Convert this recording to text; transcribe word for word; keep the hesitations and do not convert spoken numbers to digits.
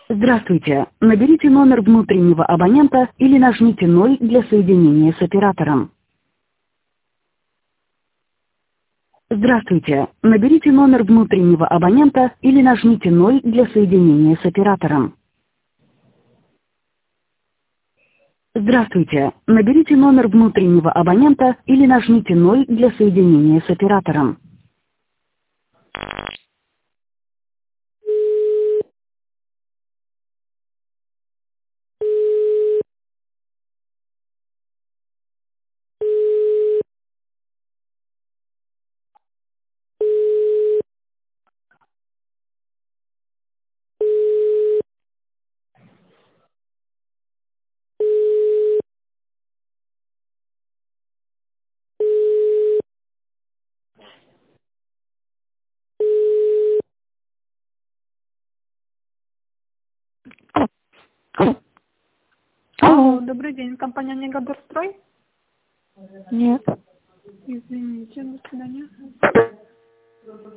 Здравствуйте. Наберите номер внутреннего абонента или нажмите ноль для соединения с оператором. Здравствуйте. Наберите номер внутреннего абонента или нажмите ноль для соединения с оператором. Здравствуйте. Наберите номер внутреннего абонента или нажмите ноль для соединения с оператором. Алло, добрый день, компания Негабурстрой? Нет. Извините, до свидания.